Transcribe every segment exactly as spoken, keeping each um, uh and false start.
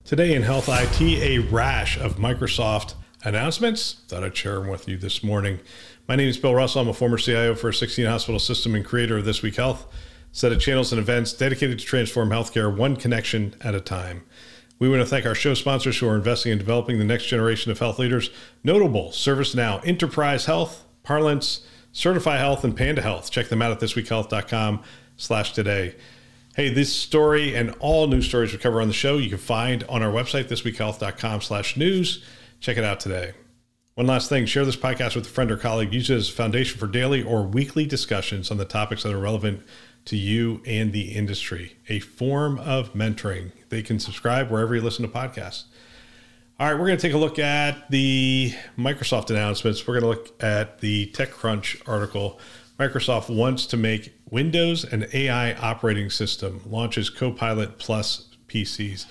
Today in Health I T, a rash of Microsoft announcements. Thought I'd share them with you this morning. My name is Bill Russell. I'm a former C I O for a sixteen hospital system and creator of This Week Health, set of channels and events dedicated to transform healthcare one connection at a time. We want to thank our show sponsors who are investing in developing the next generation of health leaders, notable ServiceNow, Enterprise Health, Parlance, Certify Health, and Panda Health. Check them out at thisweekhealth.com slash today. Hey, this story and all news stories we cover on the show, you can find on our website, thisweekhealth.com slash news. Check it out today. One last thing, share this podcast with a friend or colleague. Use it as a foundation for daily or weekly discussions on the topics that are relevant to you and the industry. A form of mentoring. They can subscribe wherever you listen to podcasts. All right, we're going to take a look at the Microsoft announcements. We're going to look at the TechCrunch article. Microsoft wants to make Windows an A I operating system, launches Copilot Plus P Cs.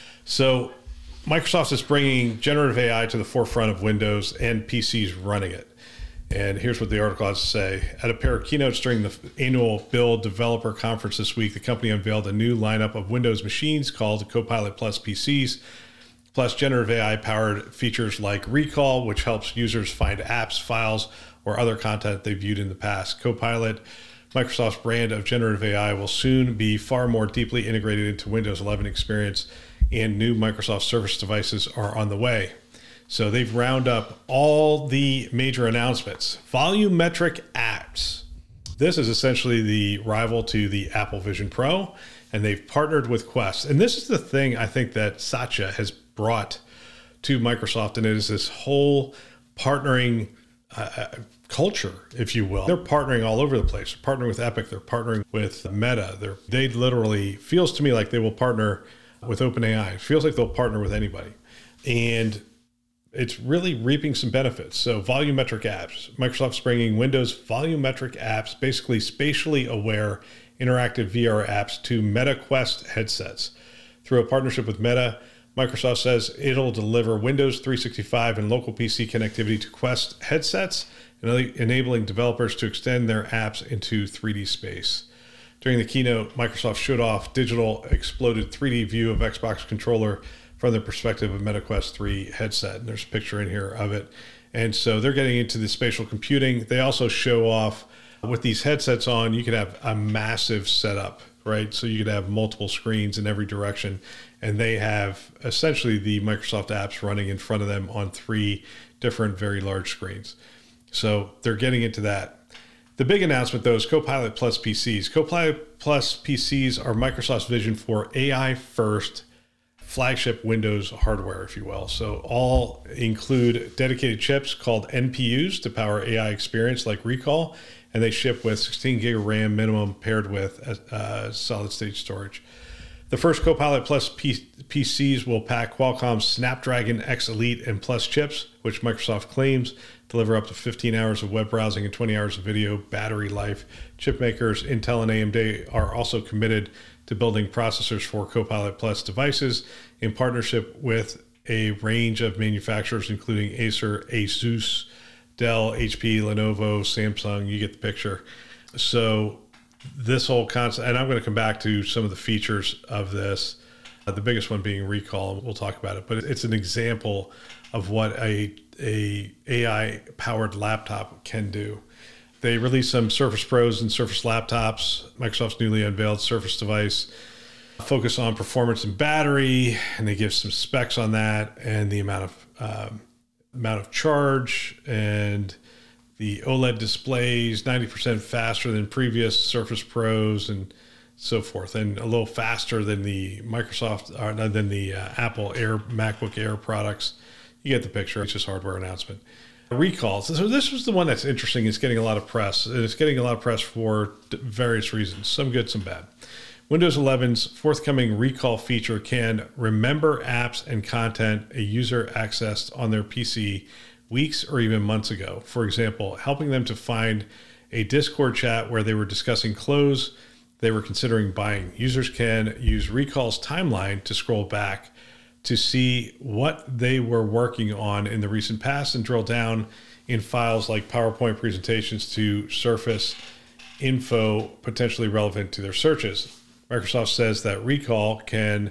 So Microsoft is bringing generative A I to the forefront of Windows and P Cs running it. And here's what the article has to say. At a pair of keynotes during the annual Build Developer Conference this week, the company unveiled a new lineup of Windows machines called Copilot Plus P Cs, plus generative A I-powered features like Recall, which helps users find apps, files, or other content they viewed in the past. Copilot, Microsoft's brand of generative A I, will soon be far more deeply integrated into Windows eleven experience, and new Microsoft Surface devices are on the way. So they've rounded up all the major announcements. Volumetric apps. This is essentially the rival to the Apple Vision Pro, and they've partnered with Quest. And this is the thing I think that Satya has brought to Microsoft, and it is this whole partnering uh, culture, if you will. They're partnering all over the place. They're partnering with Epic. They're partnering with Meta. They're, they literally, feels to me like they will partner with OpenAI. It feels like they'll partner with anybody. And it's really reaping some benefits. So volumetric apps. Microsoft's bringing Windows volumetric apps, basically spatially aware interactive V R apps, to Meta Quest headsets. Through a partnership with Meta, Microsoft says it'll deliver Windows three sixty-five and local P C connectivity to Quest headsets, enabling developers to extend their apps into three D space. During the keynote, Microsoft showed off digital exploded three D view of Xbox controller from the perspective of Meta Quest three headset. And there's a picture in here of it. And so they're getting into the spatial computing. They also show off with these headsets on, you could have a massive setup, right? So you could have multiple screens in every direction. And they have essentially the Microsoft apps running in front of them on three different, very large screens. So they're getting into that. The big announcement, though, is Copilot Plus P Cs. Copilot Plus P Cs are Microsoft's vision for A I-first flagship Windows hardware, if you will. So all include dedicated chips called N P Us to power A I experience like Recall, and they ship with sixteen gig of RAM minimum paired with uh, solid-state storage. The first Copilot Plus P- PCs will pack Qualcomm's Snapdragon X Elite and Plus chips, which Microsoft claims deliver up to fifteen hours of web browsing and twenty hours of video battery life. Chip makers Intel and A M D are also committed to building processors for Copilot Plus devices in partnership with a range of manufacturers, including Acer, Asus, Dell, H P, Lenovo, Samsung. You get the picture. So this whole concept, and I'm going to come back to some of the features of this, uh, the biggest one being Recall. We'll talk about it, but it's an example of what a, a AI powered laptop can do. They released some Surface Pros and Surface laptops. Microsoft's newly unveiled Surface device focus on performance and battery, and they give some specs on that and the amount of um, amount of charge, and the OLED displays ninety percent faster than previous Surface Pros and so forth, and a little faster than the Microsoft or than the uh, Apple Air MacBook Air products. You get the picture. It's just hardware announcement. Recalls. So this was the one that's interesting. It's getting a lot of press. And it's getting a lot of press for various reasons, some good, some bad. Windows eleven's forthcoming Recall feature can remember apps and content a user accessed on their P C weeks or even months ago. For example, helping them to find a Discord chat where they were discussing clothes they were considering buying. Users can use Recall's timeline to scroll back to see what they were working on in the recent past and drill down in files like PowerPoint presentations to surface info potentially relevant to their searches. Microsoft says that Recall can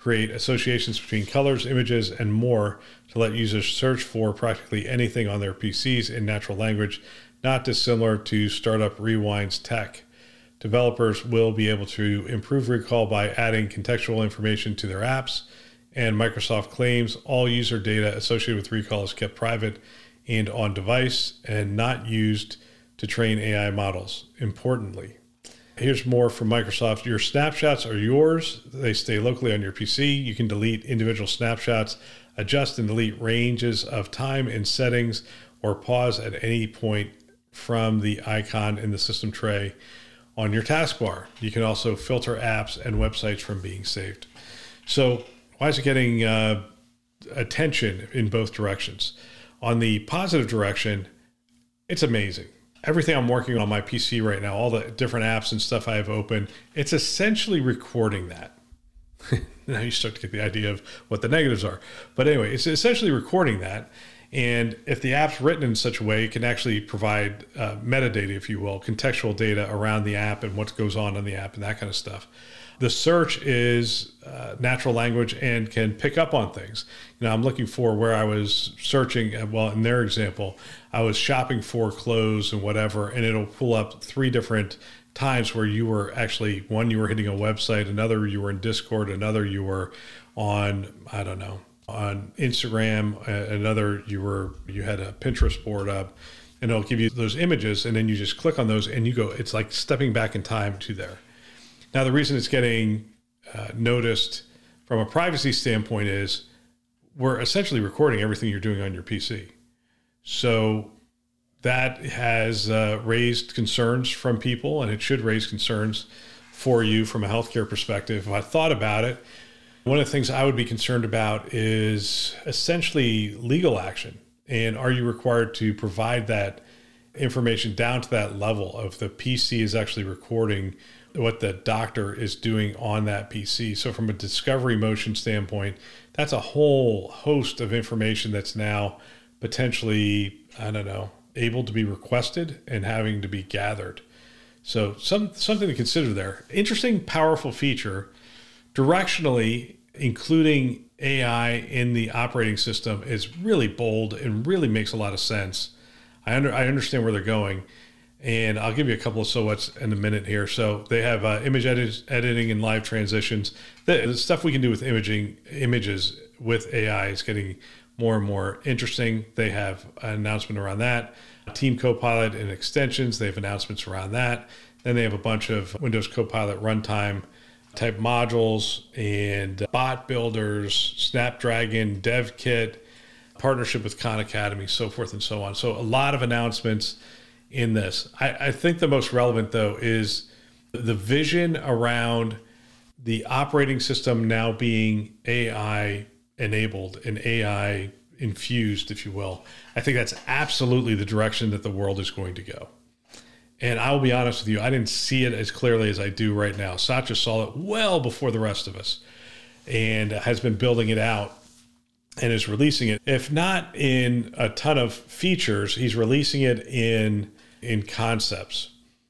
create associations between colors, images, and more to let users search for practically anything on their P Cs in natural language, not dissimilar to Startup Rewind's tech. Developers will be able to improve recall by adding contextual information to their apps, and Microsoft claims all user data associated with recall is kept private and on device and not used to train A I models. Importantly, here's more from Microsoft. Your snapshots are yours. They stay locally on your P C. You can delete individual snapshots, adjust and delete ranges of time and settings, or pause at any point from the icon in the system tray on your taskbar. You can also filter apps and websites from being saved. So why is it getting uh, attention in both directions? On the positive direction, it's amazing. Everything I'm working on my P C right now, all the different apps and stuff I have open, it's essentially recording that. Now you start to get the idea of what the negatives are. But anyway, it's essentially recording that. And if the app's written in such a way, it can actually provide uh, metadata, if you will, contextual data around the app and what goes on in the app and that kind of stuff. The search is uh, natural language and can pick up on things. You know, I'm looking for where I was searching. Well, in their example, I was shopping for clothes and whatever, and it'll pull up three different times where you were actually, one, you were hitting a website, another, you were in Discord, another, you were on, I don't know, on Instagram, another, you were, you had a Pinterest board up, and it'll give you those images, and then you just click on those and you go, it's like stepping back in time to there. Now, the reason it's getting uh, noticed from a privacy standpoint is we're essentially recording everything you're doing on your P C. So that has uh, raised concerns from people, and it should raise concerns for you from a healthcare perspective. If I thought about it, one of the things I would be concerned about is essentially legal action. And are you required to provide that information down to that level of the P C is actually recording what the doctor is doing on that P C? So from a discovery motion standpoint, that's a whole host of information that's now potentially, I don't know, able to be requested and having to be gathered. So some something to consider there. Interesting, powerful feature. Directionally, including A I in the operating system is really bold and really makes a lot of sense. I under I understand where they're going, and I'll give you a couple of so what's in a minute here. So they have uh, image edit, editing and live transitions. The, the stuff we can do with imaging images with A I is getting more and more interesting. They have an announcement around that. Team Copilot and extensions, they have announcements around that. Then they have a bunch of Windows Copilot runtime type modules and bot builders, Snapdragon, DevKit, partnership with Khan Academy, so forth and so on. So a lot of announcements in this. I, I think the most relevant, though, is the vision around the operating system now being A I enabled and A I infused, if you will. I think that's absolutely the direction that the world is going to go. And I'll be honest with you, I didn't see it as clearly as I do right now. Satya saw it well before the rest of us and has been building it out and is releasing it. If not in a ton of features, he's releasing it in in concepts.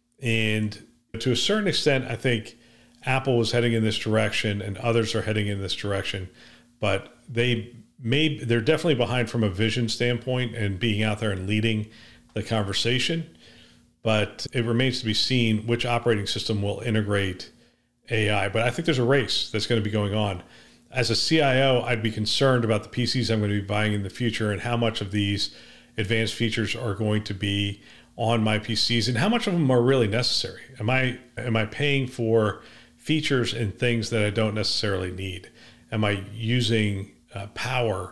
And to a certain extent, I think Apple was heading in this direction and others are heading in this direction. But they may, they're definitely behind from a vision standpoint and being out there and leading the conversation. But it remains to be seen which operating system will integrate A I. But I think there's a race that's going to be going on. As a C I O, I'd be concerned about the P Cs I'm going to be buying in the future and how much of these advanced features are going to be on my P Cs and how much of them are really necessary. Am I am I paying for features and things that I don't necessarily need? Am I using uh, power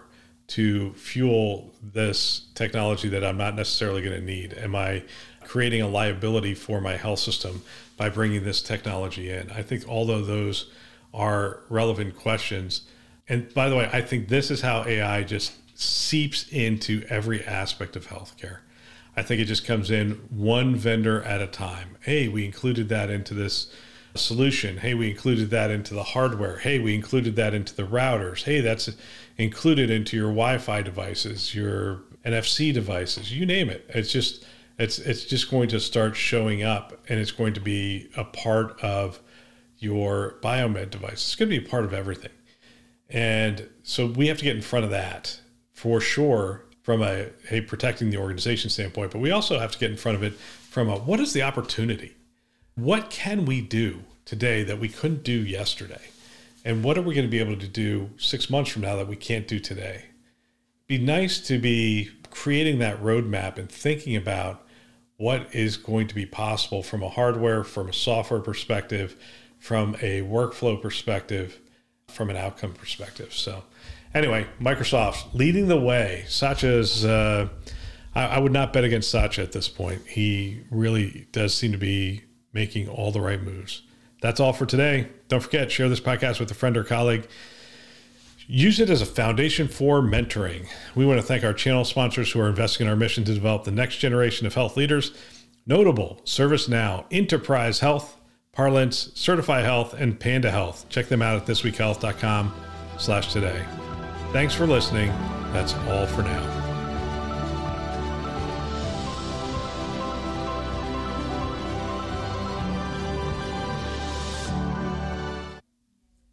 to fuel this technology that I'm not necessarily going to need? Am I creating a liability for my health system by bringing this technology in? I think all of those are relevant questions. And by the way, I think this is how A I just seeps into every aspect of healthcare. I think it just comes in one vendor at a time. Hey, we included that into this solution. Hey, we included that into the hardware. Hey, we included that into the routers. Hey, that's included into your Wi-Fi devices, your N F C devices, you name it. It's just it's it's just going to start showing up, and it's going to be a part of your biomed device. It's going to be a part of everything. And so we have to get in front of that for sure from a, hey, protecting the organization standpoint, but we also have to get in front of it from a, what is the opportunity? What can we do today that we couldn't do yesterday? And what are we going to be able to do six months from now that we can't do today? Be nice to be creating that roadmap and thinking about what is going to be possible from a hardware, from a software perspective, from a workflow perspective, from an outcome perspective. So anyway, Microsoft leading the way. Satya's, uh, I, I would not bet against Satya at this point. He really does seem to be making all the right moves. That's all for today. Don't forget, share this podcast with a friend or colleague. Use it as a foundation for mentoring. We want to thank our channel sponsors who are investing in our mission to develop the next generation of health leaders. Notable: ServiceNow, Enterprise Health, Parlance, Certify Health, and Panda Health. Check them out at thisweekhealth dot com slash today. Thanks for listening. That's all for now.